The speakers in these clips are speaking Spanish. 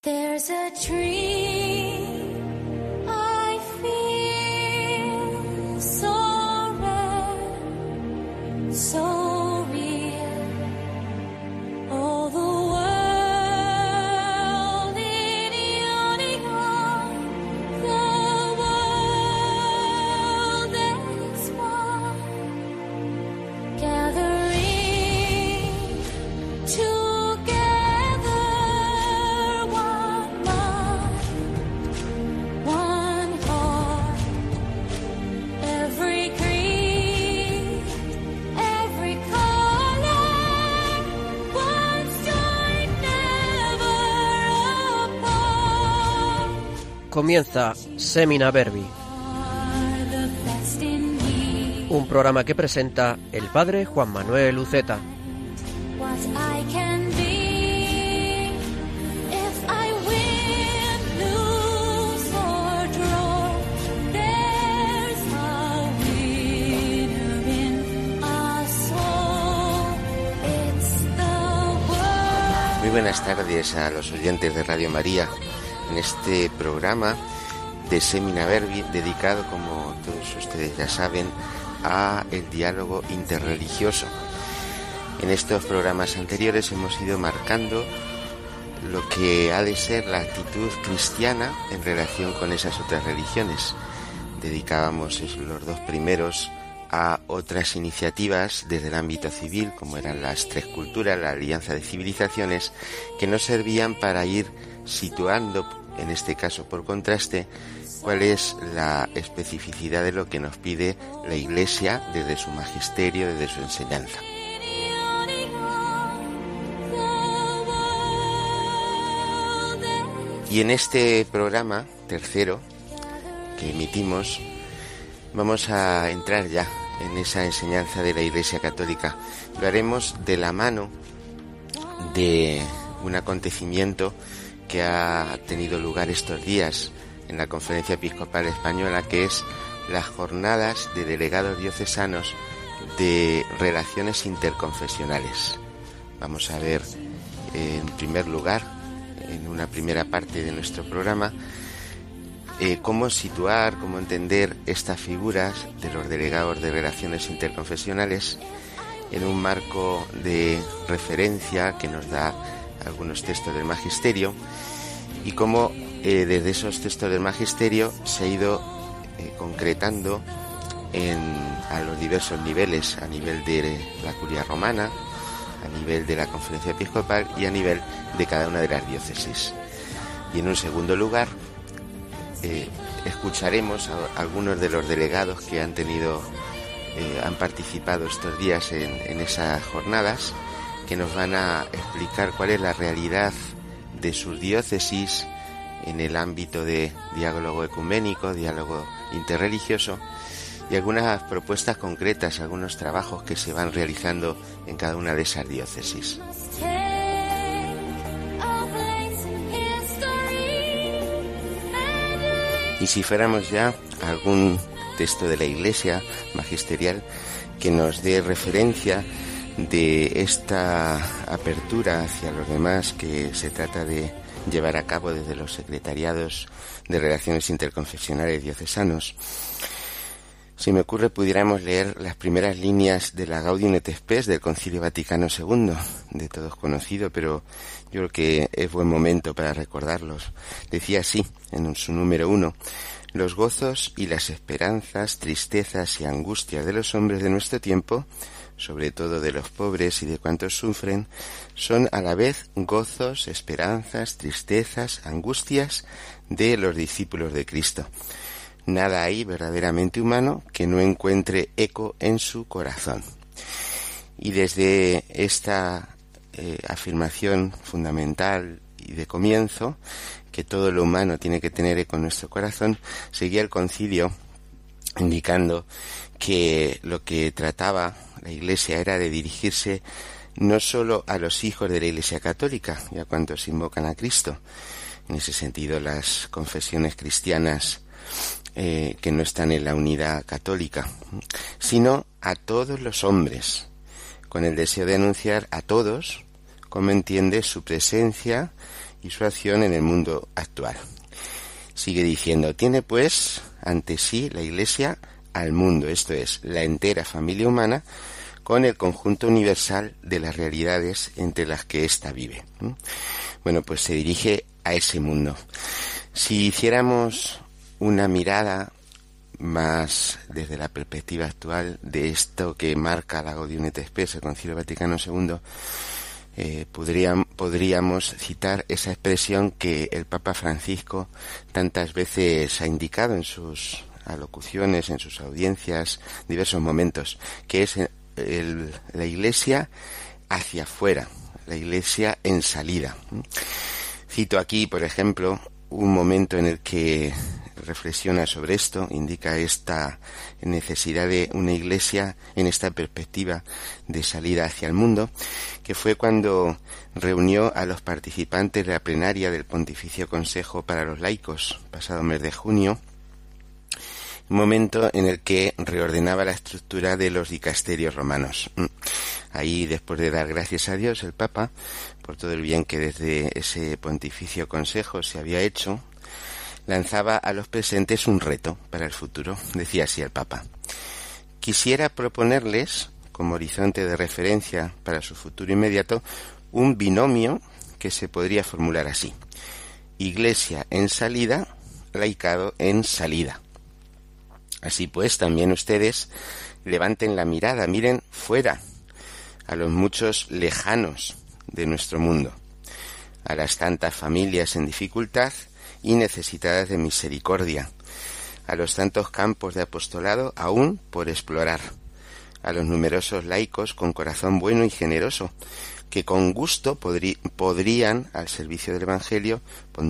There's a tree I feel so red, so real. All the world in yawning on, the world is one, gathering together, one mind, one heart, every creed, every color, one story never apart. Comienza Semina Verbi, Are the best in me. un programa que presenta el padre Juan Manuel Uceta. What I can be if I win, lose or draw. There's a winner in us all. It's the world. Muy buenas tardes a los oyentes de Radio María en este programa de Semina Verbi dedicado, como todos ustedes ya saben, a el diálogo interreligioso. En estos programas anteriores hemos ido marcando lo que ha de ser la actitud cristiana en relación con esas otras religiones. Dedicábamos los dos primeros a otras iniciativas desde el ámbito civil, como eran las tres culturas, la alianza de civilizaciones, que nos servían para ir situando, en este caso por contraste, cuál es la especificidad de lo que nos pide la Iglesia desde su magisterio, desde su enseñanza. Y en este programa tercero que emitimos vamos a entrar ya en esa enseñanza de la Iglesia Católica. Lo haremos de la mano de un acontecimiento que ha tenido lugar estos días en la Conferencia Episcopal Española, que es las jornadas de delegados diocesanos de relaciones interconfesionales. Vamos a ver, en primer lugar, en una primera parte de nuestro programa, cómo situar, cómo entender estas figuras de los delegados de relaciones interconfesionales en un marco de referencia que nos da algunos textos del Magisterio, y cómo desde esos textos del Magisterio se ha ido concretando a los diversos niveles, a nivel de la Curia Romana, a nivel de la Conferencia Episcopal y a nivel de cada una de las diócesis. Y en un segundo lugar escucharemos a algunos de los delegados que han participado estos días en esas jornadas, que nos van a explicar cuál es la realidad de sus diócesis en el ámbito de diálogo ecuménico, diálogo interreligioso, y algunas propuestas concretas, algunos trabajos que se van realizando en cada una de esas diócesis. Y si fuéramos ya a algún texto de la Iglesia magisterial que nos dé referencia de esta apertura hacia los demás que se trata de llevar a cabo desde los secretariados de relaciones interconfesionales diocesanos, si me ocurre, pudiéramos leer las primeras líneas de la Gaudium et Spes del Concilio Vaticano II, de todos conocido, pero yo creo que es buen momento para recordarlos. Decía así, en su número 1: los gozos y las esperanzas, tristezas y angustias de los hombres de nuestro tiempo, sobre todo de los pobres y de cuantos sufren, son a la vez gozos, esperanzas, tristezas, angustias de los discípulos de Cristo. Nada hay verdaderamente humano que no encuentre eco en su corazón. Y desde esta afirmación fundamental y de comienzo, que todo lo humano tiene que tener eco en nuestro corazón, seguía el concilio indicando que lo que trataba la Iglesia era de dirigirse no solo a los hijos de la Iglesia Católica y a cuantos invocan a Cristo. En ese sentido, las confesiones cristianas que no están en la unidad católica, sino a todos los hombres, con el deseo de anunciar a todos cómo entiende su presencia y su acción en el mundo actual. Sigue diciendo, tiene pues ante sí la Iglesia al mundo, esto es, la entera familia humana, con el conjunto universal de las realidades entre las que ésta vive. Bueno, pues se dirige a ese mundo. Si hiciéramos una mirada más desde la perspectiva actual de esto que marca la Gaudium et Spes, el Concilio Vaticano II, podríamos citar esa expresión que el Papa Francisco tantas veces ha indicado en sus alocuciones, en sus audiencias, diversos momentos, que es la Iglesia hacia afuera, la Iglesia en salida. Cito aquí, por ejemplo, un momento en el que reflexiona sobre esto, indica esta necesidad de una Iglesia en esta perspectiva de salida hacia el mundo, que fue cuando reunió a los participantes de la plenaria del Pontificio Consejo para los Laicos, pasado mes de junio, un momento en el que reordenaba la estructura de los dicasterios romanos. Ahí, después de dar gracias a Dios, el Papa, por todo el bien que desde ese Pontificio Consejo se había hecho, lanzaba a los presentes un reto para el futuro. Decía así el Papa: quisiera proponerles, como horizonte de referencia para su futuro inmediato, un binomio que se podría formular así: Iglesia en salida, laicado en salida. Así pues, también ustedes levanten la mirada, miren fuera, a los muchos lejanos de nuestro mundo, a las tantas familias en dificultad y necesitadas de misericordia, a los tantos campos de apostolado aún por explorar, a los numerosos laicos con corazón bueno y generoso, que con gusto pondrían al servicio del Evangelio,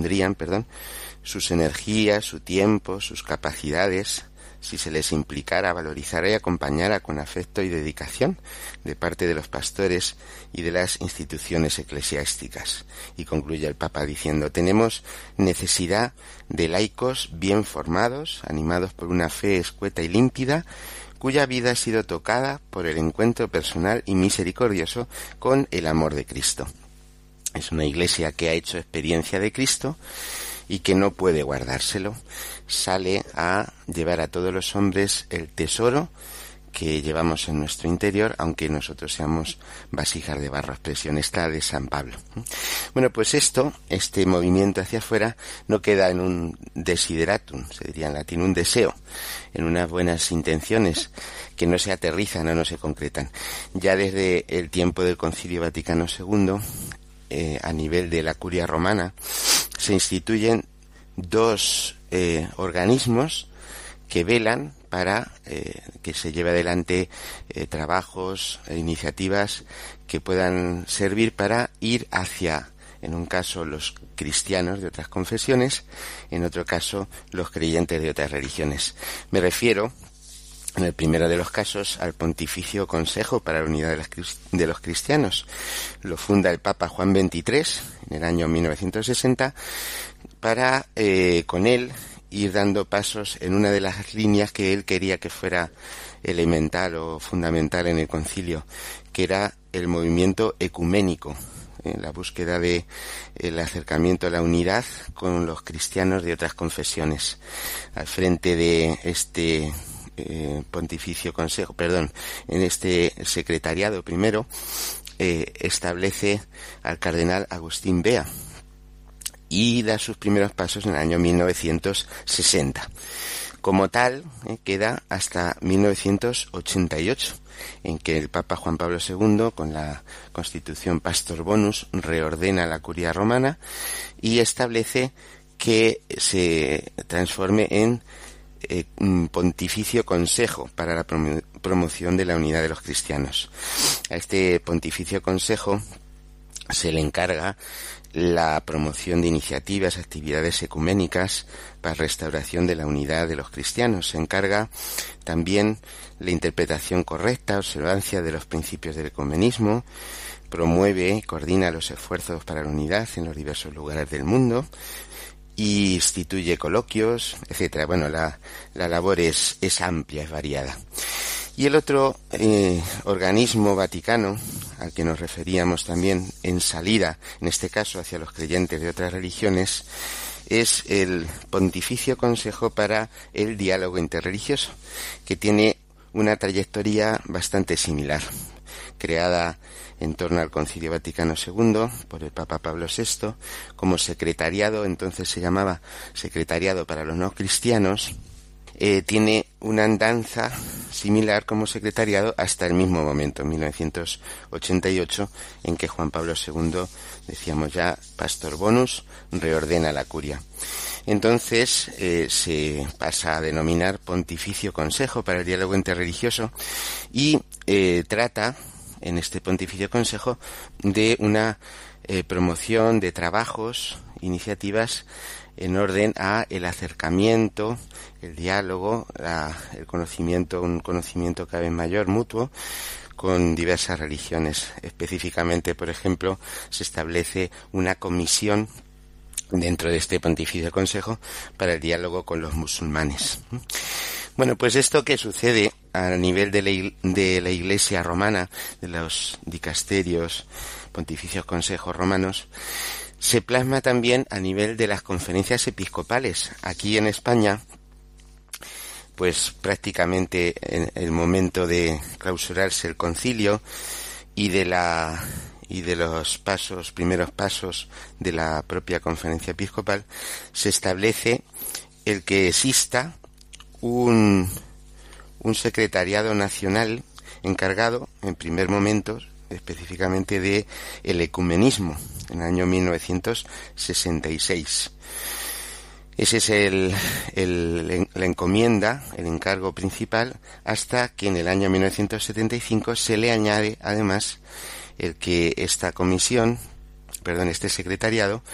sus energías, su tiempo, sus capacidades, si se les implicara, valorizara y acompañara con afecto y dedicación de parte de los pastores y de las instituciones eclesiásticas. Y concluye el Papa diciendo: tenemos necesidad de laicos bien formados, animados por una fe escueta y límpida, cuya vida ha sido tocada por el encuentro personal y misericordioso con el amor de Cristo. Es una Iglesia que ha hecho experiencia de Cristo y que no puede guardárselo. Sale a llevar a todos los hombres el tesoro que llevamos en nuestro interior, aunque nosotros seamos vasijas de barro, expresión esta de San Pablo. Bueno, pues este movimiento hacia afuera no queda en un desideratum, se diría en latín, un deseo, en unas buenas intenciones que no se aterrizan o no se concretan. Ya desde el tiempo del Concilio Vaticano II, a nivel de la Curia Romana, se instituyen dos organismos que velan para que se lleve adelante trabajos e iniciativas que puedan servir para ir hacia, en un caso, los cristianos de otras confesiones, en otro caso, los creyentes de otras religiones. Me refiero, en el primero de los casos, al Pontificio Consejo para la Unidad de los Cristianos. Lo funda el Papa Juan XXIII en el año 1960 para, con él, ir dando pasos en una de las líneas que él quería que fuera elemental o fundamental en el concilio, que era el movimiento ecuménico, la búsqueda de el acercamiento a la unidad con los cristianos de otras confesiones. Al frente de este Pontificio Consejo, en este secretariado primero, establece al cardenal Agustín Bea y da sus primeros pasos en el año 1960. Como tal, queda hasta 1988, en que el Papa Juan Pablo II, con la Constitución Pastor Bonus, reordena la Curia Romana y establece que se transforme en un Pontificio Consejo para la promoción de la unidad de los cristianos. A este Pontificio Consejo se le encarga la promoción de iniciativas, actividades ecuménicas para restauración de la unidad de los cristianos. Se encarga también la interpretación correcta, observancia de los principios del ecumenismo, promueve y coordina los esfuerzos para la unidad en los diversos lugares del mundo y instituye coloquios, etcétera. Bueno, la labor es amplia, es variada. Y el otro organismo vaticano al que nos referíamos también en salida, en este caso hacia los creyentes de otras religiones, es el Pontificio Consejo para el Diálogo Interreligioso, que tiene una trayectoria bastante similar, creada en torno al Concilio Vaticano II por el Papa Pablo VI como secretariado, entonces se llamaba Secretariado para los No Cristianos. Tiene una andanza similar como secretariado hasta el mismo momento, en 1988, en que Juan Pablo II, decíamos ya, Pastor Bonus, reordena la curia. Entonces se pasa a denominar Pontificio Consejo para el Diálogo Interreligioso y trata, en este Pontificio Consejo, de una promoción de trabajos, iniciativas en orden a el acercamiento, el diálogo, el conocimiento, un conocimiento cada vez mayor mutuo con diversas religiones. Específicamente, por ejemplo, se establece una comisión dentro de este Pontificio Consejo para el diálogo con los musulmanes. Bueno, pues esto que sucede a nivel de la Iglesia romana, de los dicasterios, pontificios consejos romanos, se plasma también a nivel de las conferencias episcopales. Aquí en España, pues prácticamente en el momento de clausurarse el concilio y de los primeros pasos de la propia conferencia episcopal, se establece el que exista un secretariado nacional encargado, en primer momento, específicamente de el ecumenismo, en el año 1966. Ese es la encomienda, el encargo principal, hasta que en el año 1975 se le añade, además, el que este secretariado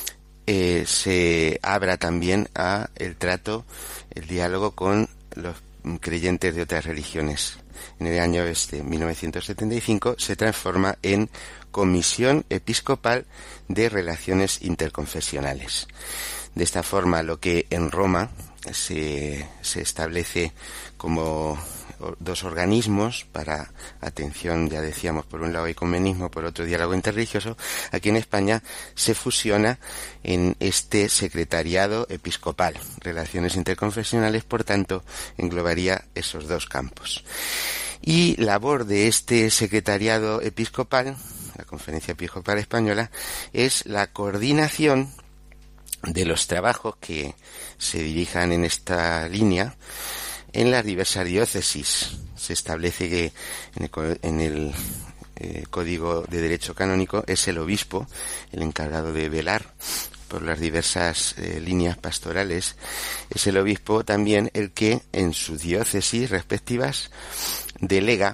se abra también a el trato, el diálogo con los creyentes de otras religiones. En el año 1975 se transforma en Comisión Episcopal de Relaciones Interconfesionales. De esta forma, lo que en Roma se establece como dos organismos para atención, ya decíamos, por un lado ecumenismo, por otro diálogo interreligioso, aquí en España se fusiona en este secretariado episcopal. Relaciones interconfesionales, por tanto, englobaría esos dos campos. Y labor de este secretariado episcopal, la Conferencia Episcopal Española, es la coordinación de los trabajos que se dirijan en esta línea en las diversas diócesis. Se establece que en el Código de Derecho Canónico es el obispo el encargado de velar por las diversas líneas pastorales. Es el obispo también el que en sus diócesis respectivas delega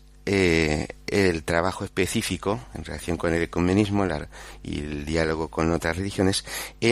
el trabajo específico en relación con el ecumenismo y el diálogo con otras religiones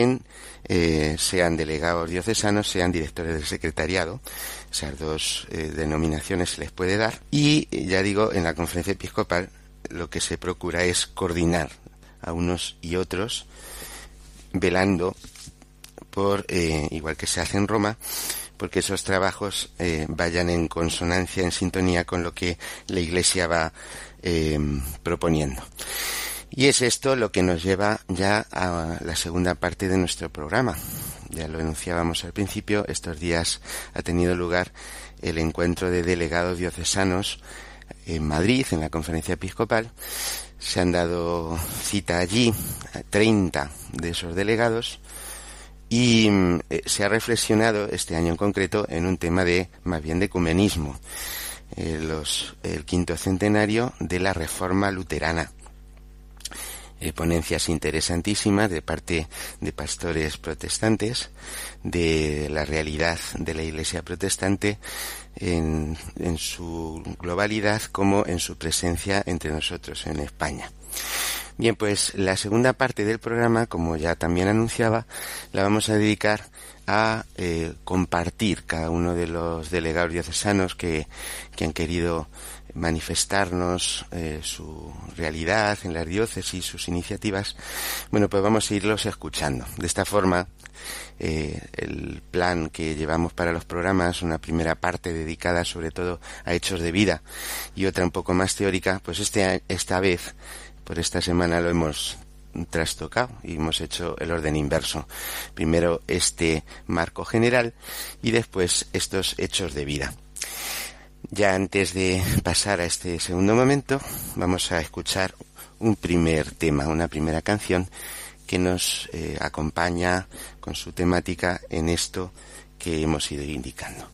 sean delegados diocesanos, sean directores del secretariado. Esas dos denominaciones se les puede dar. Y ya digo, en la conferencia episcopal lo que se procura es coordinar a unos y otros, velando por, igual que se hace en Roma, porque esos trabajos vayan en consonancia, en sintonía con lo que la Iglesia va proponiendo. Y es esto lo que nos lleva ya a la segunda parte de nuestro programa. Ya lo enunciábamos al principio, estos días ha tenido lugar el encuentro de delegados diocesanos en Madrid, en la Conferencia Episcopal. Se han dado cita allí 30 de esos delegados y se ha reflexionado este año en concreto en un tema más bien de ecumenismo, el quinto centenario de la Reforma Luterana. Ponencias interesantísimas de parte de pastores protestantes, de la realidad de la Iglesia protestante en su globalidad como en su presencia entre nosotros en España. Bien, pues la segunda parte del programa, como ya también anunciaba, la vamos a dedicar a compartir cada uno de los delegados diocesanos que han querido manifestarnos su realidad en las diócesis, sus iniciativas. Bueno, pues vamos a irlos escuchando. De esta forma el plan que llevamos para los programas, una primera parte dedicada sobre todo a hechos de vida y otra un poco más teórica, pues esta vez, por esta semana, lo hemos trastocado y hemos hecho el orden inverso. Primero este marco general y después estos hechos de vida. Ya antes de pasar a este segundo momento, vamos a escuchar un primer tema, una primera canción que nos acompaña con su temática en esto que hemos ido indicando.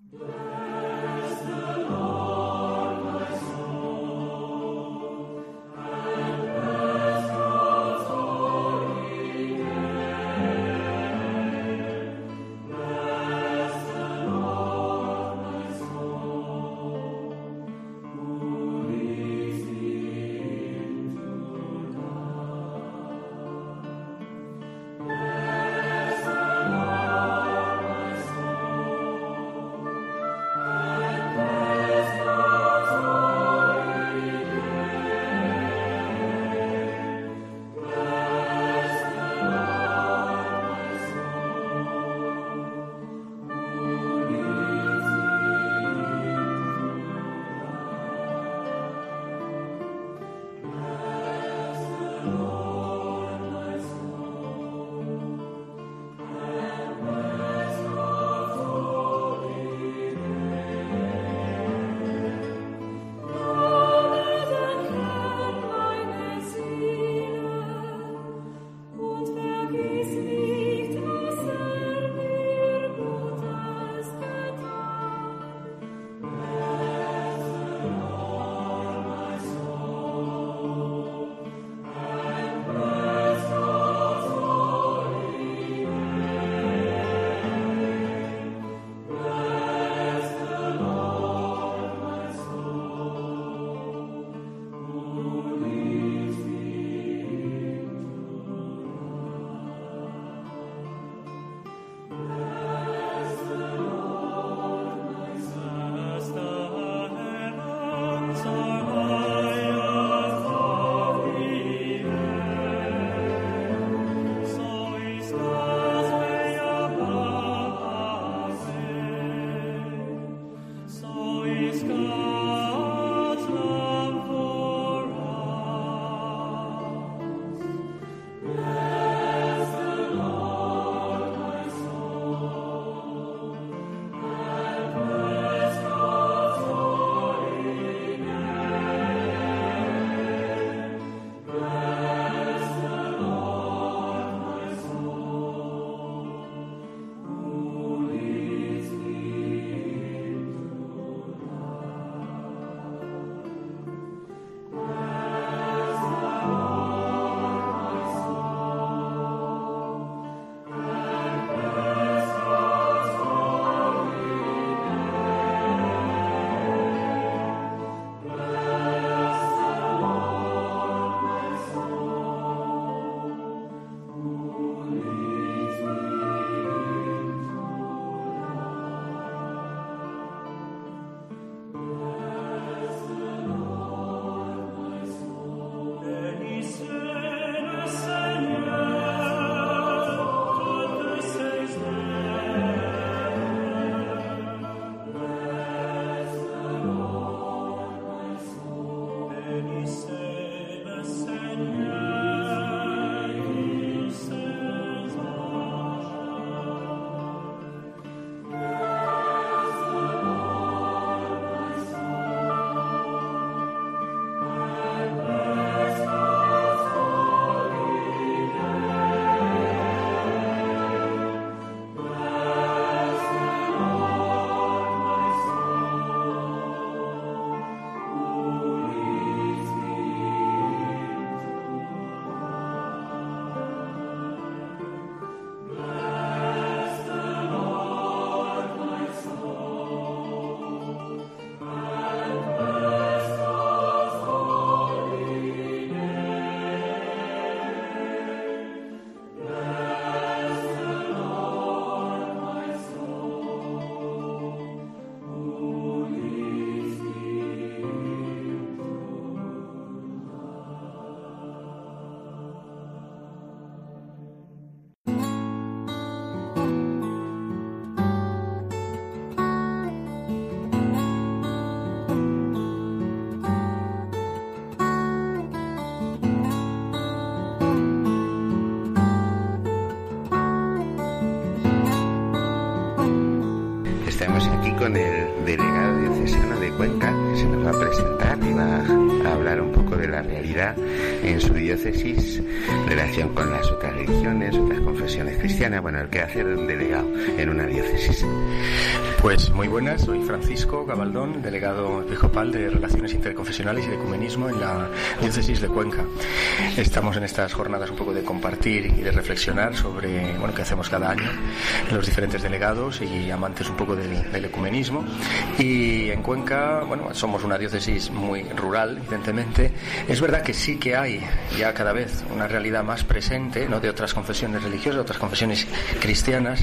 estamos aquí con el delegado diocesano de Cuenca, que se nos va a presentar y va a hablar un poco de la realidad en su diócesis, en relación con las otras religiones, otras confesiones cristianas, bueno, el que hace un delegado en una diócesis. Pues muy buenas, soy Francisco Gabaldón, delegado episcopal de Relaciones Interconfesionales y de Ecumenismo en la diócesis de Cuenca. Estamos en estas jornadas un poco de compartir y de reflexionar sobre, bueno, qué hacemos cada año los diferentes delegados y amantes un poco del ecumenismo. Y en Cuenca, bueno, somos una diócesis muy rural, evidentemente. Es verdad que sí que hay ya cada vez una realidad más presente, ¿no?, de otras confesiones religiosas, otras confesiones cristianas.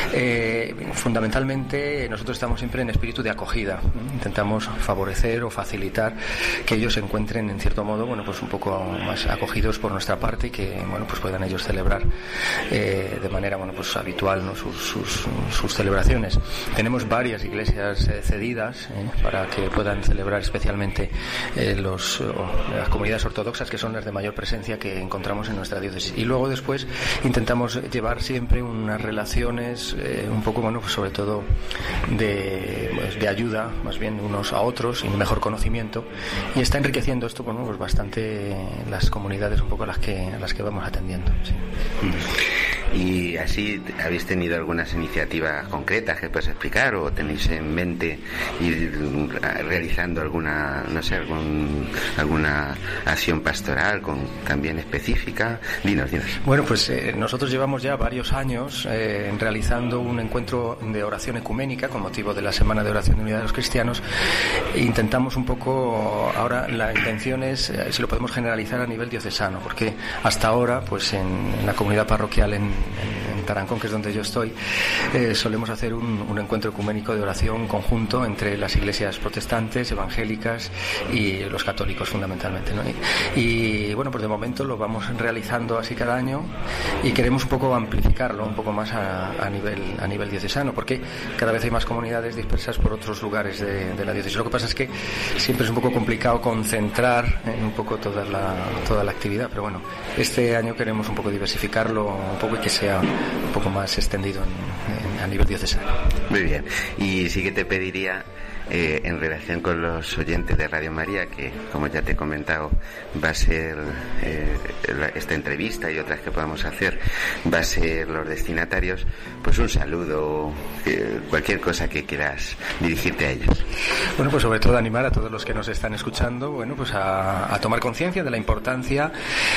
Fundamentalmente nosotros estamos siempre en espíritu de acogida. Intentamos favorecer o facilitar que ellos se encuentren en cierto modo, bueno, pues un poco más acogidos por nuestra parte y que, bueno, pues puedan ellos celebrar de manera, bueno, pues habitual, ¿no?, sus celebraciones. Tenemos varias iglesias cedidas para que puedan celebrar especialmente las comunidades ortodoxas, que son las de mayor presencia que encontramos en nuestra diócesis. Y luego después intentamos llevar siempre unas relaciones un poco, bueno, pues sobre todo de ayuda, más bien unos a otros y un mejor conocimiento, y está enriqueciendo esto, bueno, pues bastante las comunidades un poco a las que vamos atendiendo. Sí. Y así, ¿habéis tenido algunas iniciativas concretas que puedes explicar o tenéis en mente ir realizando alguna, no sé, alguna acción pastoral también específica? Dinos. Bueno, pues nosotros llevamos ya varios años realizando un encuentro de oración ecuménica con motivo de la Semana de Oración de Unidad de los Cristianos. Intentamos un poco, ahora la intención es si lo podemos generalizar a nivel diocesano, porque hasta ahora, pues en la comunidad parroquial en Tarancón, que es donde yo estoy, solemos hacer un encuentro ecuménico de oración conjunto entre las iglesias protestantes, evangélicas y los católicos fundamentalmente, ¿no? Y bueno, pues de momento lo vamos realizando así cada año y queremos un poco amplificarlo un poco más a nivel diocesano, porque cada vez hay más comunidades dispersas por otros lugares de la diócesis. Lo que pasa es que siempre es un poco complicado concentrar un poco toda la actividad, pero bueno, este año queremos un poco diversificarlo un poco y que sea un poco más extendido a nivel diocesano. Muy bien. Y sí que te pediría, en relación con los oyentes de Radio María, que como ya te he comentado va a ser esta entrevista y otras que podamos hacer, va a ser los destinatarios, pues un saludo, cualquier cosa que quieras dirigirte a ellos. Bueno, pues sobre todo animar a todos los que nos están escuchando, bueno, pues a tomar conciencia de la importancia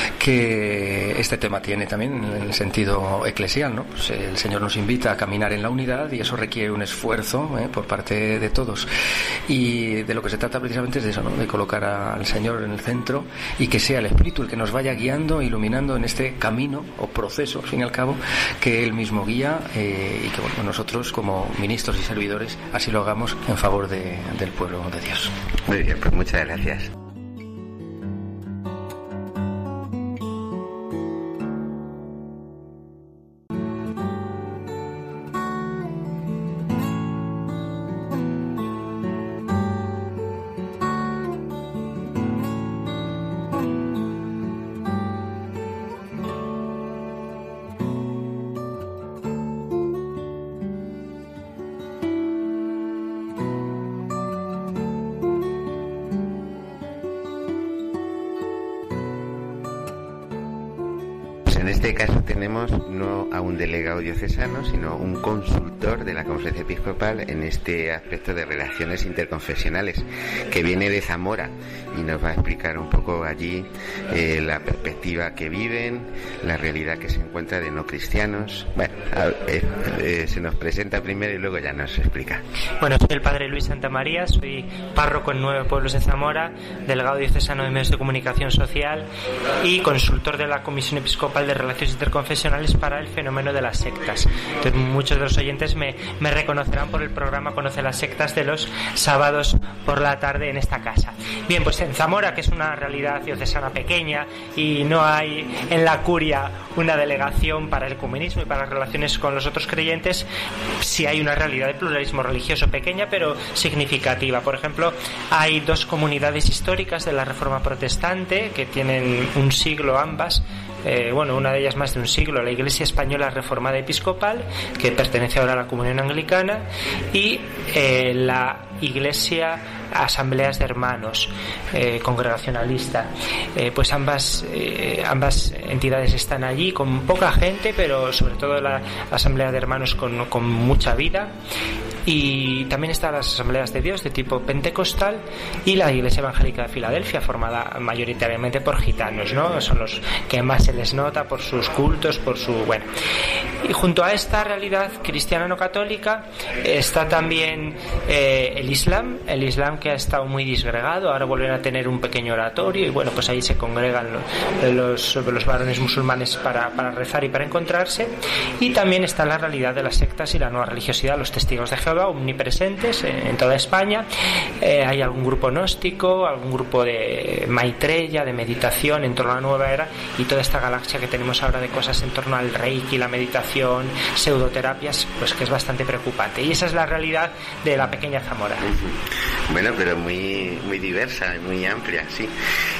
que este tema tiene también en el sentido eclesial, ¿no? Pues el Señor nos invita a caminar en la unidad y eso requiere un esfuerzo por parte de todos. Y de lo que se trata precisamente es de eso, ¿no?, de colocar al Señor en el centro y que sea el Espíritu el que nos vaya guiando, iluminando en este camino o proceso, al fin y al cabo, que Él mismo guía y que, bueno, nosotros como ministros y servidores así lo hagamos en favor del pueblo de Dios. Muy bien, pues muchas gracias. En este caso tenemos no a un delegado diocesano, sino un consultor de la Conferencia Episcopal en este aspecto de relaciones interconfesionales, que viene de Zamora y nos va a explicar un poco allí la perspectiva que viven, la realidad que se encuentra de no cristianos. Bueno, se nos presenta primero y luego ya nos explica. Bueno, soy el padre Luis Santamaría, soy párroco en 9 pueblos de Zamora, delegado diocesano de medios de comunicación social y consultor de la Comisión Episcopal de Relaciones Interconfesionales para el fenómeno de las sectas. Entonces, muchos de los oyentes me reconocerán por el programa Conoce las sectas de los sábados por la tarde en esta casa. Bien, pues en Zamora, que es una realidad diocesana pequeña y no hay en la curia una delegación para el ecumenismo y para las relaciones con los otros creyentes, sí hay una realidad de pluralismo religioso pequeña pero significativa. Por ejemplo, hay 2 comunidades históricas de la Reforma Protestante que tienen un siglo ambas, una de ellas más de un siglo, la Iglesia Española Reformada Episcopal, que pertenece ahora a la Comunión Anglicana, y la Iglesia Asambleas de Hermanos Congregacionalista. Pues ambas entidades están allí con poca gente, pero sobre todo la Asamblea de Hermanos con mucha vida. Y también están las Asambleas de Dios de tipo pentecostal y la Iglesia Evangélica de Filadelfia, formada mayoritariamente por gitanos, ¿no? Son los que más se les nota por sus cultos, Y junto a esta realidad cristiana no católica está también el Islam que ha estado muy disgregado. Ahora vuelven a tener un pequeño oratorio y pues ahí se congregan los varones musulmanes para rezar y para encontrarse. Y también está la realidad de las sectas y la nueva religiosidad, los testigos de Jehová, omnipresentes en toda España. Hay algún grupo gnóstico, algún grupo de Maitreya, de meditación en torno a la nueva era, y toda esta galaxia que tenemos ahora de cosas en torno al reiki, la meditación, pseudoterapias, pues que es bastante preocupante. Y esa es la realidad de la pequeña Zamora. Bueno, pero muy, muy diversa, muy amplia, sí.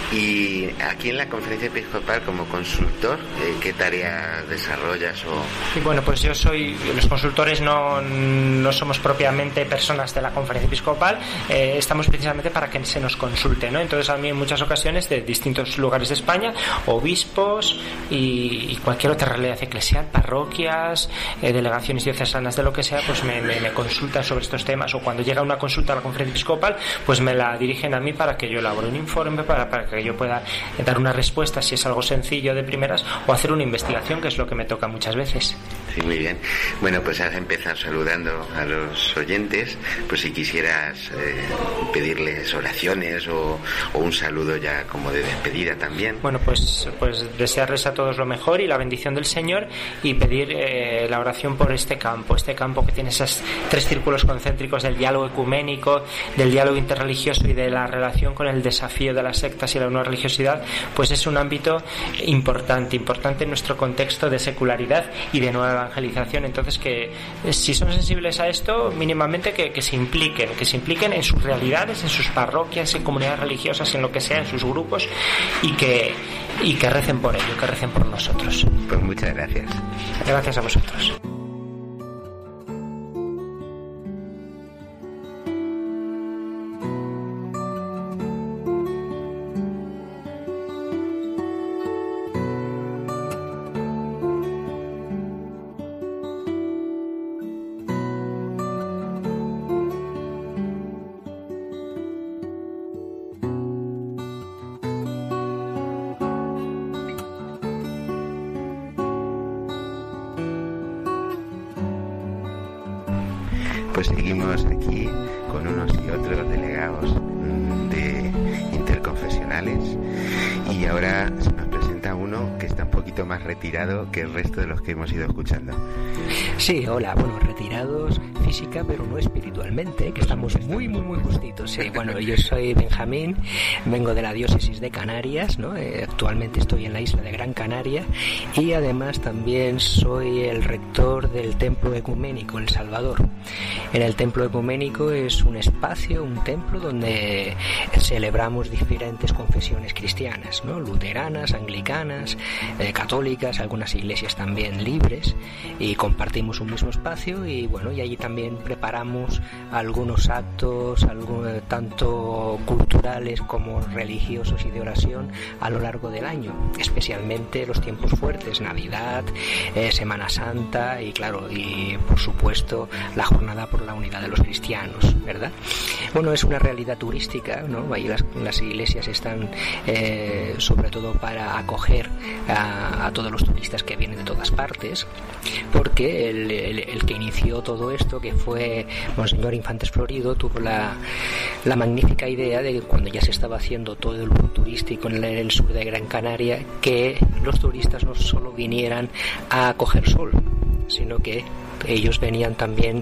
Y aquí en la Conferencia Episcopal, como consultor, ¿qué tareas desarrollas? Y pues yo los consultores no somos propiamente personas de la Conferencia Episcopal, estamos precisamente para que se nos consulte, ¿no? Entonces a mí en muchas ocasiones de distintos lugares de España, obispos y cualquier otra realidad eclesial, parroquias, delegaciones diocesanas, de lo que sea, pues me consultan sobre estos temas, o cuando llega una consulta a la Conferencia Episcopal, pues me la dirigen a mí para que yo elabore un informe, para que yo pueda dar una respuesta si es algo sencillo de primeras, o hacer una investigación, que es lo que me toca muchas veces. Sí, muy bien. Bueno, pues has empezado saludando a los oyentes, pues si quisieras pedirles oraciones o un saludo ya como de despedida también. Pues desearles a todos lo mejor y la bendición del Señor, y pedir la oración por este campo que tiene esos 3 círculos concéntricos del diálogo ecuménico, del diálogo interreligioso y de la relación con el desafío de las sectas y la nueva religiosidad. Pues es un ámbito importante en nuestro contexto de secularidad y de nueva evangelización. Entonces, que si son sensibles a esto, mínimamente que se impliquen en sus realidades, en sus parroquias, en comunidades religiosas, en lo que sea, en sus grupos, y que recen por ello, que recen por nosotros. Pues muchas gracias. Gracias a vosotros. Pues seguimos aquí con unos y otros delegados de interconfesionales, y ahora se nos presenta uno que está un poquito más retirado que el resto de los que hemos ido escuchando. Sí, hola, retirados física pero no espiritualmente, que estamos muy justitos. Sí, yo soy Benjamín, vengo de la diócesis de Canarias, ¿no? Actualmente estoy en la isla de Gran Canaria, y además también soy el rector del Templo Ecuménico El Salvador. En el Templo Ecuménico es un espacio, un templo donde celebramos diferentes confesiones cristianas, ¿no? Luteranas, anglicanas, católicas, algunas iglesias también libres, y compartimos un mismo espacio, y allí también preparamos algunos actos, tanto culturales como religiosos y de oración a lo largo del año, especialmente los tiempos fuertes, Navidad, Semana Santa y por supuesto la jornada por la unidad de los cristianos, ¿verdad? Es una realidad turística, ¿no? Ahí las iglesias están sobre todo para acoger a todos los turistas que vienen de todas partes, porque el que inició todo esto, que fue Monseñor Infantes Florido, tuvo la magnífica idea de que cuando ya se estaba haciendo todo el boom turístico en el sur de Gran Canaria, que los turistas no solo vinieran a coger sol, sino que ellos venían también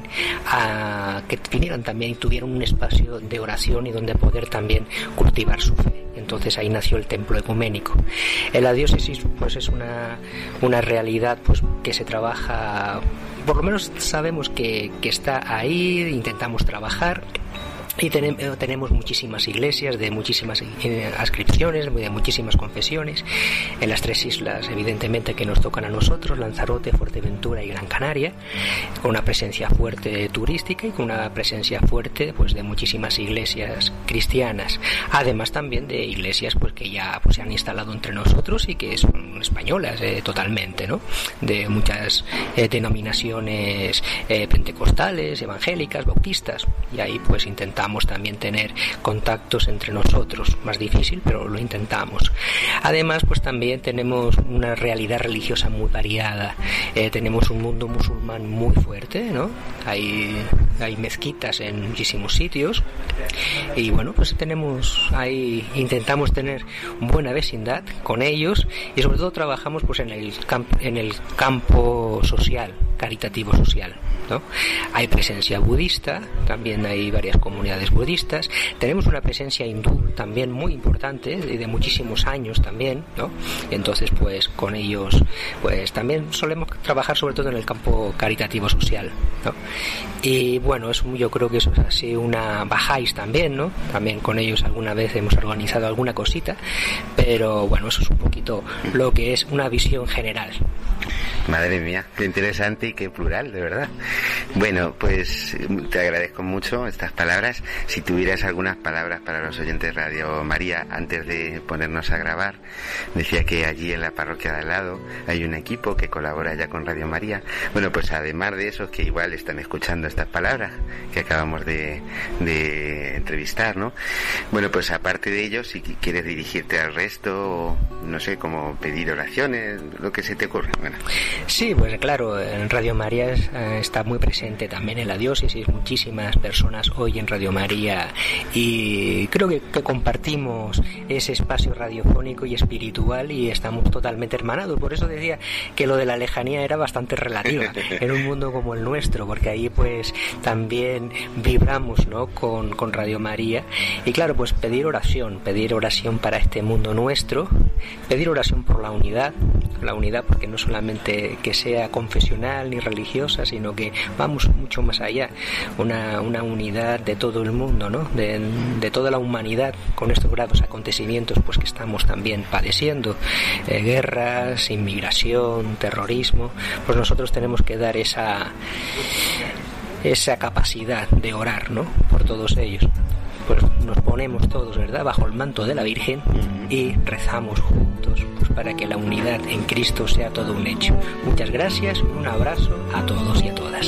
y tuvieran un espacio de oración y donde poder también cultivar su fe. Entonces ahí nació el Templo Ecuménico. En la diócesis pues es una realidad pues que se trabaja, por lo menos sabemos que está ahí, intentamos trabajar. Y tenemos muchísimas iglesias de muchísimas adscripciones, de muchísimas confesiones, en las 3 islas evidentemente que nos tocan a nosotros, Lanzarote, Fuerteventura y Gran Canaria, con una presencia fuerte turística y con una presencia fuerte pues de muchísimas iglesias cristianas, además también de iglesias pues que ya pues se han instalado entre nosotros y que son españolas totalmente, ¿no? De muchas denominaciones pentecostales, evangélicas, bautistas, y ahí pues intentamos también tener contactos entre nosotros, más difícil, pero lo intentamos. Además, pues también tenemos una realidad religiosa muy variada. Tenemos un mundo musulmán muy fuerte, ¿no? Hay mezquitas en muchísimos sitios y bueno, pues intentamos tener buena vecindad con ellos y sobre todo trabajamos pues en el campo social, caritativo social, ¿no? Hay presencia budista, también hay varias comunidades budistas, tenemos una presencia hindú también muy importante, de muchísimos años también, ¿no? Entonces pues con ellos pues también solemos trabajar sobre todo en el campo caritativo social, ¿no? Y bueno, yo creo que eso es así, una bajáis también, ¿no? También con ellos alguna vez hemos organizado alguna cosita, pero bueno, eso es un poquito lo que es una visión general. Madre mía, qué interesante y qué plural, de verdad. Bueno, pues te agradezco mucho estas palabras. Si tuvieras algunas palabras para los oyentes de Radio María antes de ponernos a grabar, decía que allí en la parroquia de al lado hay un equipo que colabora ya con Radio María. Bueno, pues además de esos que igual están escuchando estas palabras que acabamos de entrevistar, ¿no? Bueno, pues aparte de ello, si quieres dirigirte al resto, o, no sé, como pedir oraciones, lo que se te ocurra. Bueno. Sí, pues claro, en Radio María está muy presente también en la diócesis, muchísimas personas oyen Radio María y creo que compartimos ese espacio radiofónico y espiritual y estamos totalmente hermanados. Por eso decía que lo de la lejanía era bastante relativa en un mundo como el nuestro, porque ahí pues también vibramos, ¿no? con Radio María y claro, pues pedir oración para este mundo nuestro, pedir oración por la unidad porque no solamente que sea confesional ni religiosa, sino que vamos mucho más allá, una unidad de todo el mundo, ¿no? De toda la humanidad con estos graves acontecimientos pues que estamos también padeciendo, guerras, inmigración, terrorismo, pues nosotros tenemos que dar esa capacidad de orar, ¿no? Por todos ellos. Pues nos ponemos todos, ¿verdad?, bajo el manto de la Virgen y rezamos juntos pues para que la unidad en Cristo sea todo un hecho. Muchas gracias, un abrazo a todos y a todas.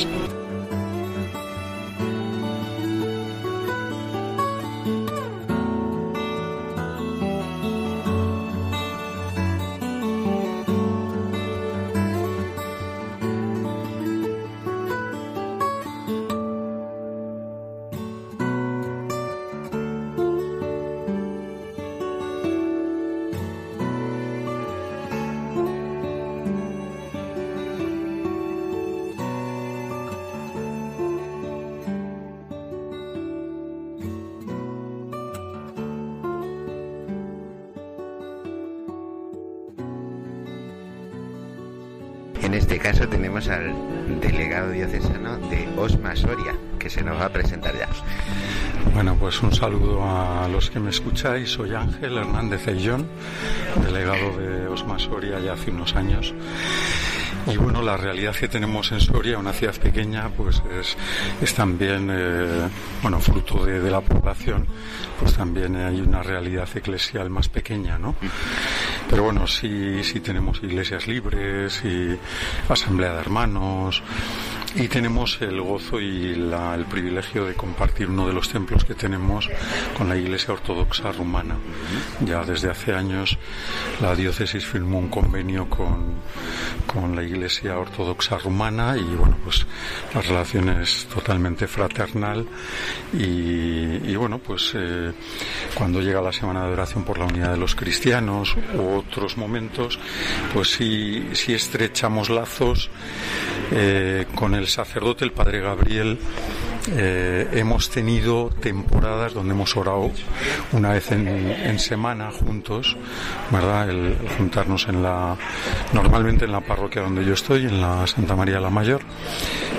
En este caso tenemos al delegado diocesano de Osma Soria, que se nos va a presentar ya. Bueno, pues un saludo a los que me escucháis. Soy Ángel Hernández Ayllón, delegado de Osma Soria ya hace unos años. Y bueno, la realidad que tenemos en Soria, una ciudad pequeña, pues es también, fruto de la población, pues también hay una realidad eclesial más pequeña, ¿no? Pero bueno, sí tenemos iglesias libres y asamblea de hermanos, y tenemos el gozo y el privilegio de compartir uno de los templos que tenemos con la Iglesia Ortodoxa Rumana. Ya desde hace años la diócesis firmó un convenio con la Iglesia Ortodoxa Rumana y bueno, pues la relación es totalmente fraternal y bueno, pues cuando llega la Semana de Oración por la Unidad de los Cristianos u otros momentos, pues sí estrechamos lazos con el sacerdote, el padre Gabriel. Hemos tenido temporadas donde hemos orado una vez en semana juntos, ¿verdad? El juntarnos normalmente en la parroquia donde yo estoy, en la Santa María la Mayor,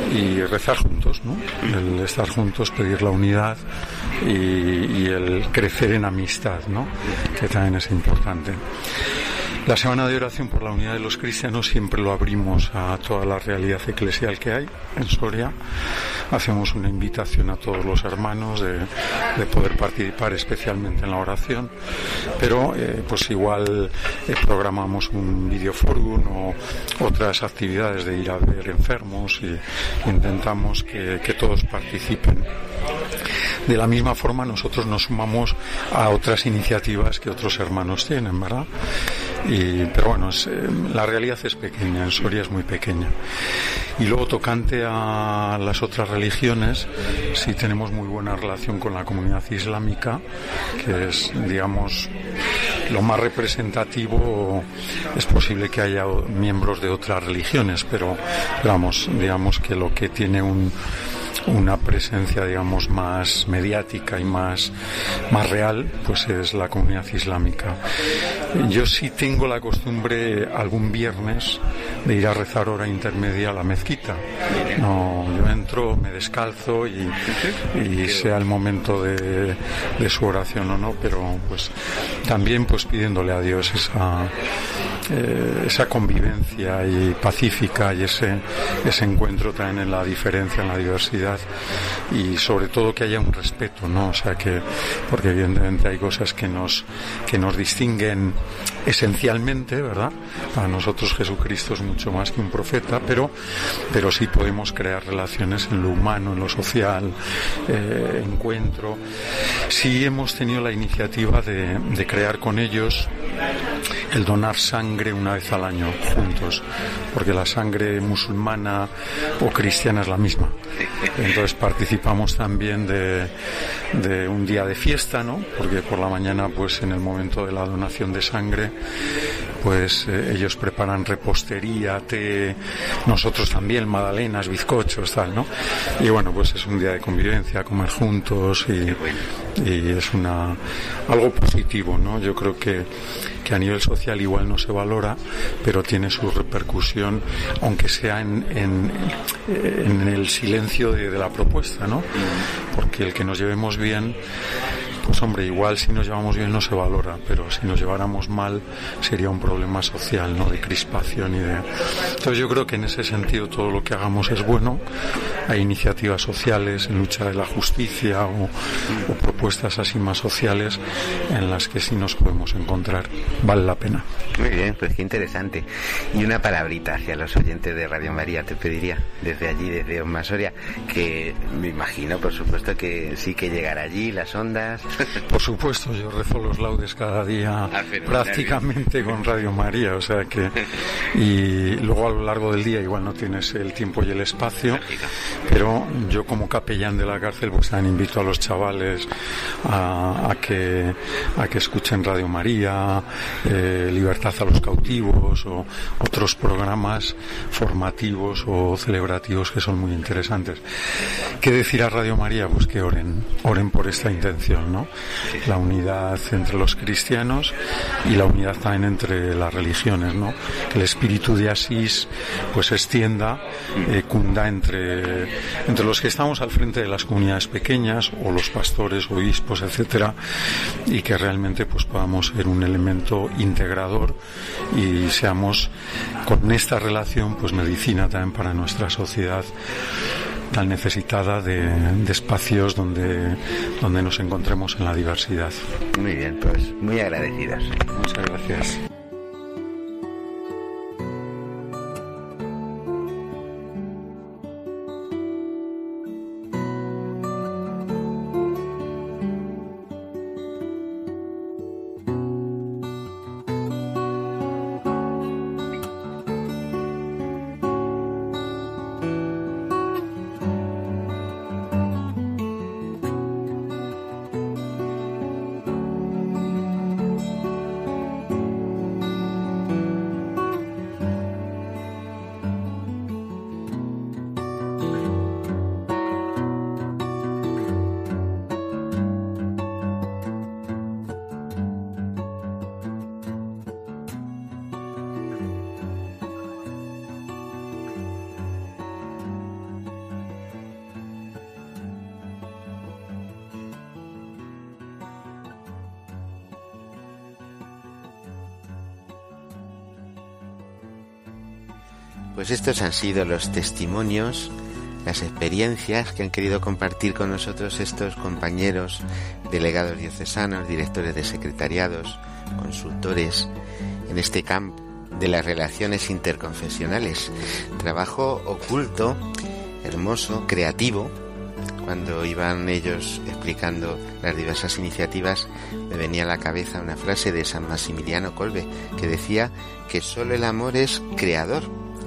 y rezar juntos, ¿no? El estar juntos, pedir la unidad y el crecer en amistad, ¿no? Que también es importante. La Semana de Oración por la Unidad de los Cristianos siempre lo abrimos a toda la realidad eclesial que hay en Soria. Hacemos una invitación a todos los hermanos de poder participar especialmente en la oración, pero pues igual programamos un videoforum o otras actividades de ir a ver enfermos y intentamos que todos participen. De la misma forma nosotros nos sumamos a otras iniciativas que otros hermanos tienen, ¿verdad? Pero bueno, la realidad es pequeña, en Soria es muy pequeña. Y luego, tocante a las otras religiones, sí tenemos muy buena relación con la comunidad islámica, que es, digamos, lo más representativo. Es posible que haya miembros de otras religiones, pero vamos, digamos que lo que tiene una presencia, digamos, más mediática y más real, pues es la comunidad islámica. Yo sí tengo la costumbre algún viernes de ir a rezar hora intermedia a la mezquita. No, yo entro, me descalzo y sea el momento de su oración o no, pero pues también pues pidiéndole a Dios esa convivencia y pacífica y ese encuentro también en la diferencia, en la diversidad, y sobre todo que haya un respeto, ¿no? O sea que, porque evidentemente hay cosas que nos distinguen esencialmente, ¿verdad? Para nosotros Jesucristo es mucho más que un profeta, pero sí podemos crear relaciones en lo humano, en lo social, encuentro. Sí hemos tenido la iniciativa de crear con ellos el donar sangre una vez al año juntos, porque la sangre musulmana o cristiana es la misma. Entonces participamos también de un día de fiesta, ¿no? Porque por la mañana, pues en el momento de la donación de sangre, pues ellos preparan repostería, té, nosotros también, magdalenas, bizcochos, tal, ¿no? Y bueno, pues es un día de convivencia, comer juntos y es algo positivo, ¿no? Yo creo que a nivel social igual no se valora, pero tiene su repercusión, aunque sea en el silencio de la propuesta, ¿no? Porque el que nos llevemos bien, pues hombre, igual si nos llevamos bien no se valora, pero si nos lleváramos mal sería un problema social, ¿no? De crispación Entonces yo creo que en ese sentido todo lo que hagamos es bueno. Hay iniciativas sociales en lucha de la justicia o propuestas así más sociales en las que sí nos podemos encontrar. Vale la pena. Muy bien, pues qué interesante. Y una palabrita hacia los oyentes de Radio María te pediría, desde allí, desde Osma Soria, que me imagino, por supuesto, que sí que llegará allí las ondas. Por supuesto, yo rezo los laudes cada día prácticamente con Radio María, o sea que, y luego a lo largo del día igual no tienes el tiempo y el espacio, pero yo como capellán de la cárcel pues también invito a los chavales a que escuchen Radio María, Libertad a los cautivos o otros programas formativos o celebrativos que son muy interesantes. ¿Qué decir a Radio María? Pues que oren por esta intención, ¿no? La unidad entre los cristianos y la unidad también entre las religiones, ¿no? Que el espíritu de Asís pues se extienda, cunda entre los que estamos al frente de las comunidades pequeñas o los pastores, obispos, etcétera, y que realmente pues podamos ser un elemento integrador y seamos con esta relación pues medicina también para nuestra sociedad tan necesitada de espacios donde nos encontremos en la diversidad. Muy bien, pues muy agradecidos. Muchas gracias. Pues estos han sido los testimonios, las experiencias que han querido compartir con nosotros estos compañeros, delegados diocesanos, directores de secretariados, consultores en este campo de las relaciones interconfesionales. Trabajo oculto, hermoso, creativo. Cuando iban ellos explicando las diversas iniciativas, me venía a la cabeza una frase de San Maximiliano Kolbe que decía que solo el amor es creador.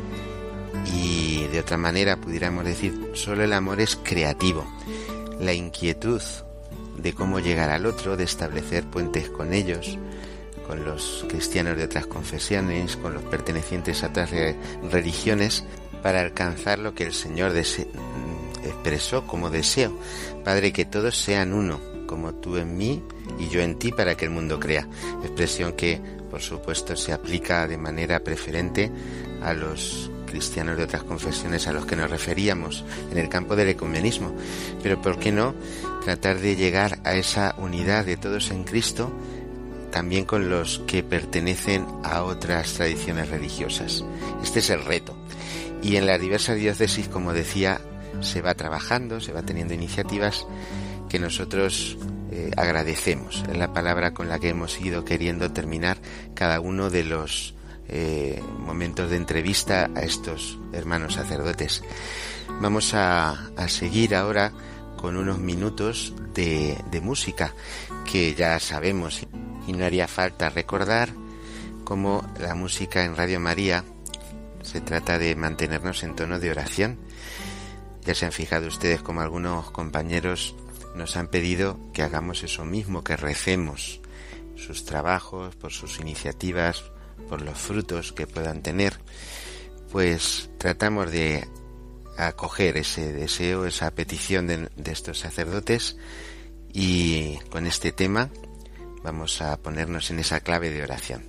Y de otra manera pudiéramos decir, solo el amor es creativo. La inquietud de cómo llegar al otro, de establecer puentes con ellos, con los cristianos de otras confesiones, con los pertenecientes a otras religiones, para alcanzar lo que el Señor expresó como deseo. Padre, que todos sean uno, como tú en mí y yo en ti, para que el mundo crea. Expresión que, por supuesto, se aplica de manera preferente a los cristianos de otras confesiones a los que nos referíamos en el campo del ecumenismo. Pero ¿por qué no tratar de llegar a esa unidad de todos en Cristo también con los que pertenecen a otras tradiciones religiosas? Este es el reto. Y en las diversas diócesis, como decía, se va trabajando, se va teniendo iniciativas que nosotros agradecemos. Es la palabra con la que hemos ido queriendo terminar cada uno de los momentos de entrevista a estos hermanos sacerdotes. Vamos a seguir ahora con unos minutos de música que ya sabemos, y no haría falta recordar cómo la música en Radio María se trata de mantenernos en tono de oración. Ya se han fijado ustedes como algunos compañeros nos han pedido que hagamos eso mismo, que recemos sus trabajos, por sus iniciativas, por los frutos que puedan tener. Pues tratamos de acoger ese deseo, esa petición de estos sacerdotes, y con este tema vamos a ponernos en esa clave de oración.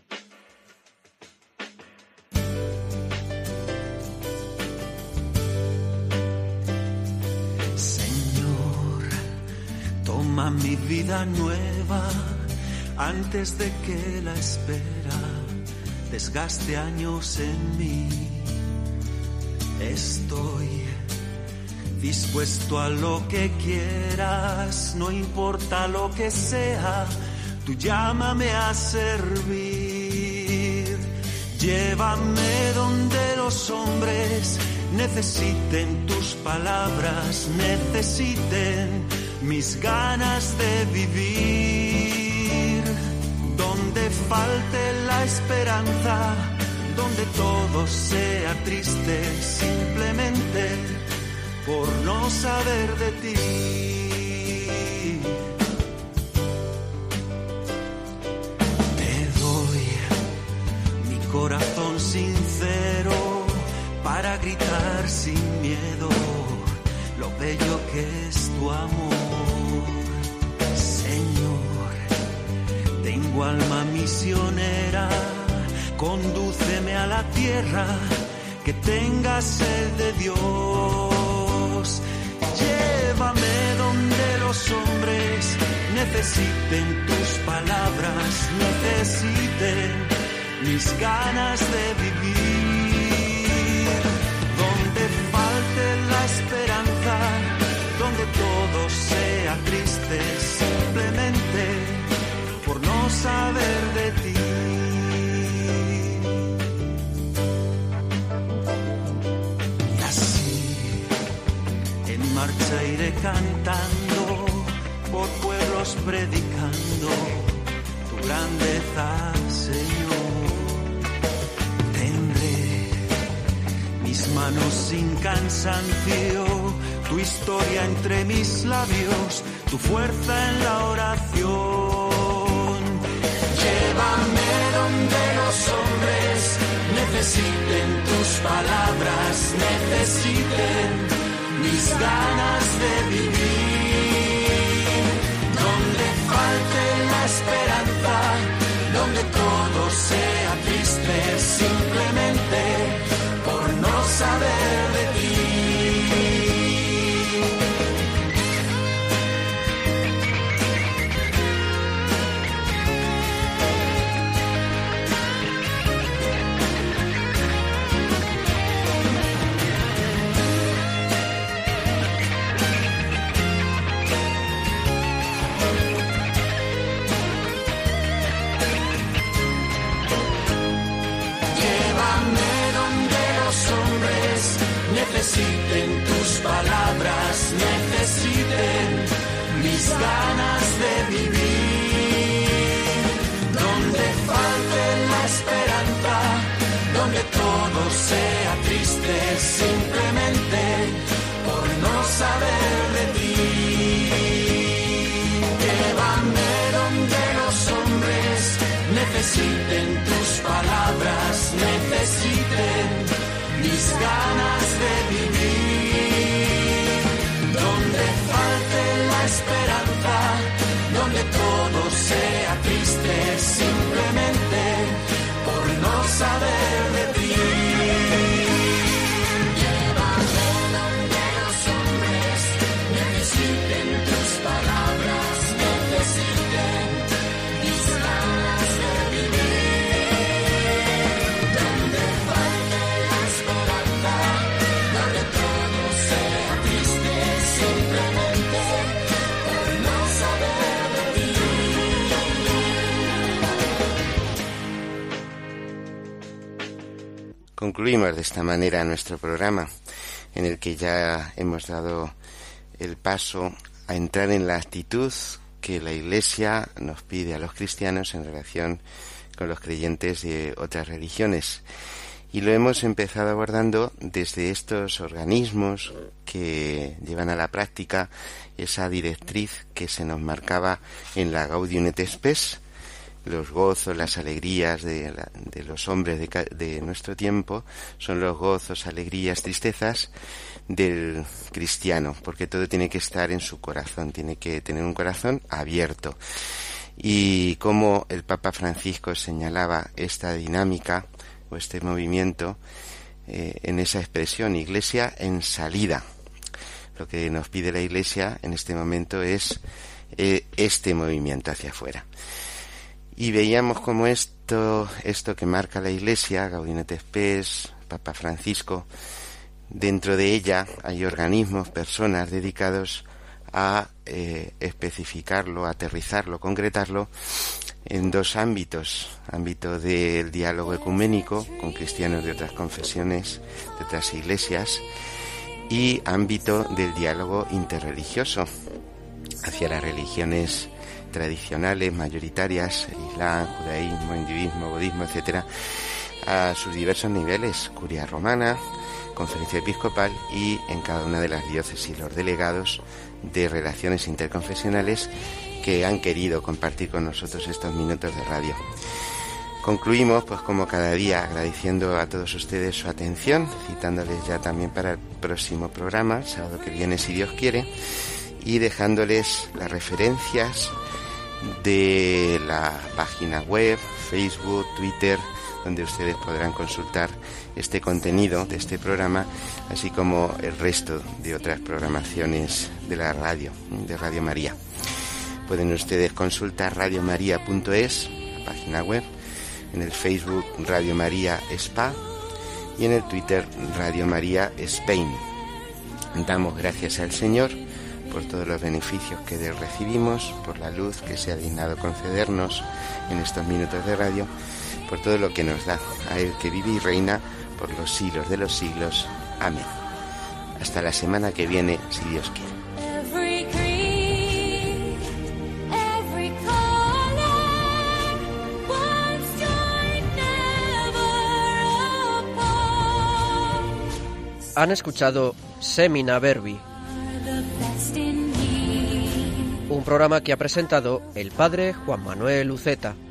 Señor, toma mi vida nueva antes de que la espera desgaste años en mí. Estoy dispuesto a lo que quieras, no importa lo que sea, tú llámame a servir. Llévame donde los hombres necesiten tus palabras, necesiten mis ganas de vivir. Donde falte la esperanza, donde todo sea triste, simplemente por no saber de ti. Te doy mi corazón sincero para gritar sin miedo lo bello que es tu amor. Señor, tengo alma misionera, condúceme a la tierra que tenga sed de Dios. Llévame donde los hombres necesiten tus palabras, necesiten mis ganas de vivir. Donde falte la esperanza, donde todo sea triste, simplemente por no saber de ti. Marcha iré cantando, por pueblos predicando tu grandeza, Señor. Tendré mis manos sin cansancio, tu historia entre mis labios, tu fuerza en la oración. Llévame donde los hombres necesiten tus palabras, necesiten mis ganas de vivir. Donde falte la esperanza, donde todo sea triste, simplemente por no saber de ti. necesiten tus palabras, necesiten mis ganas de vivir, donde falte la esperanza, donde todo sea triste simplemente por no saber de ti. Llévame donde los hombres necesiten tus palabras, necesiten mis ganas de vivir, donde falte la esperanza, donde todo sea triste simplemente por no saber de ti. Llévame donde los hombres necesiten tus palabras, necesiten mis ganas de vivir, donde falte la esperanza, donde todo sea triste simplemente por no saber de ti. Concluimos de esta manera nuestro programa, en el que ya hemos dado el paso a entrar en la actitud que la Iglesia nos pide a los cristianos en relación con los creyentes de otras religiones. Y lo hemos empezado abordando desde estos organismos que llevan a la práctica esa directriz que se nos marcaba en la Gaudium et Spes, los gozos, las alegrías de los hombres de nuestro tiempo son los gozos, alegrías, tristezas del cristiano, porque todo tiene que estar en su corazón, tiene que tener un corazón abierto. Y como el Papa Francisco señalaba esta dinámica o este movimiento en esa expresión, Iglesia en salida. Lo que nos pide la Iglesia en este momento es este movimiento hacia afuera. Y veíamos como esto que marca la Iglesia, Gaudium et Spes, Papa Francisco, dentro de ella hay organismos, personas dedicados a especificarlo, aterrizarlo, concretarlo en dos ámbitos: ámbito del diálogo ecuménico con cristianos de otras confesiones, de otras iglesias, y ámbito del diálogo interreligioso hacia las religiones tradicionales, mayoritarias, el Islam, judaísmo, hinduismo, budismo, etcétera, a sus diversos niveles: Curia Romana, Conferencia Episcopal y en cada una de las diócesis los delegados de relaciones interconfesionales que han querido compartir con nosotros estos minutos de radio. Concluimos, pues como cada día, agradeciendo a todos ustedes su atención, citándoles ya también para el próximo programa, el sábado que viene, si Dios quiere, y dejándoles las referencias de la página web, Facebook, Twitter, donde ustedes podrán consultar este contenido de este programa, así como el resto de otras programaciones de la radio, de Radio María. Pueden ustedes consultar radiomaria.es, la página web, en el Facebook Radio María Spa y en el Twitter Radio María Spain. Damos gracias al Señor por todos los beneficios que de él recibimos, por la luz que se ha dignado concedernos en estos minutos de radio, por todo lo que nos da, a él que vive y reina por los siglos de los siglos. Amén. Hasta la semana que viene, si Dios quiere. Han escuchado Semina Verbi, un programa que ha presentado el padre Juan Manuel Luceta.